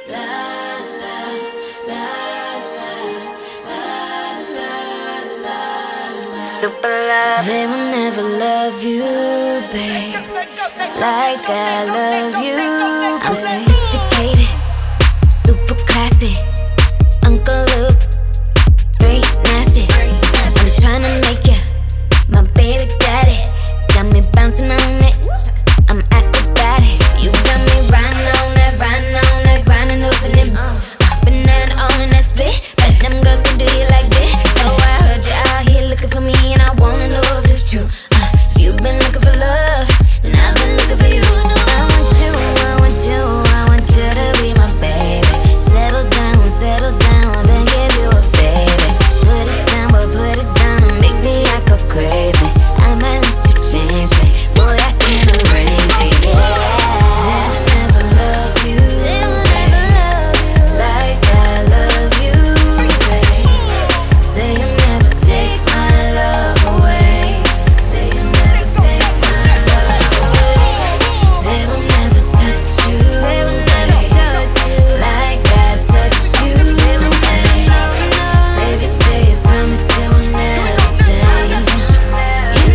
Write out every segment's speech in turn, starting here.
Super love. They will never love you, babe, like I love you. I'm sophisticated, super classy, Uncle Luke, straight nasty. I'm tryna make you my baby daddy. Got me bouncing on it, I'm acrobatic. You got me riding on that, grinding, opening up and down on in that split. But them girls can do you like this. So I heard you out here looking for me, and I wanna know if it's true. If you've been looking for love, and I've been looking for you. I want you, I want you, I want you to be my baby. Settle down, then give you a baby. Put it down, boy, put it down, and make me act go crazy. I might let you change me, boy, I can arrange it, yeah. They'll never love you, like I love you, babe. Say you'll never take my love away. Say you'll never take my love away. They will never touch you, like I touched you. Baby, say you promise it will never change. You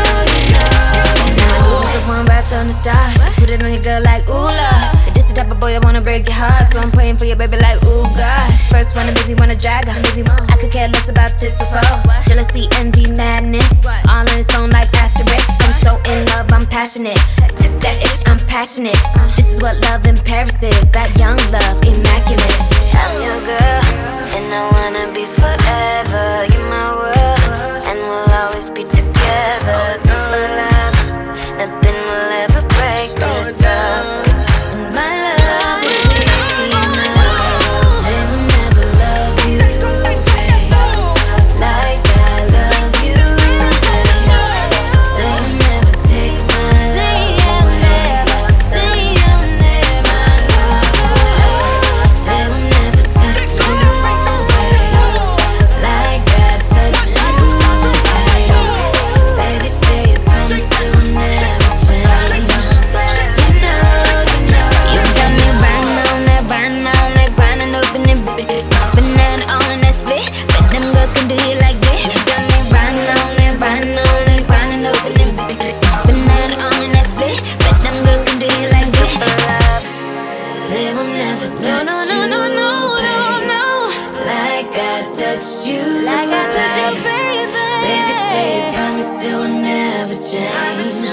know, who's the one right from the start? Put it on your girl like ooh la. This the type of boy I wanna break your heart, so I'm praying for your baby like ooh God. First wanna make me wanna drag her. I could care less about this before. Jealousy, envy, madness, all on its own like asterisk. I'm so in love, I'm passionate. Took that itch, I'm passionate. This is what love in Paris is. That young love, immaculate. I'm your girl, and I wanna be forever. You're my world, and we'll always be together. Super love, nothing will ever break this up. And my love will be enough. They will never love you, babe, like I love you, babe. Say you'll never take my love away. Say you'll never love away. They will never touch you, babe, like I touched you, babe. Baby, say you promise it will never change. You got me riding on that, grinding, opening up and down on in that split. But them girls can do you like this. You got me riding on that, grinding, opening up and down on in that split. But them girls can do you like this. They will never touch you, like I touched you, baby. Baby, say you promise it will never change.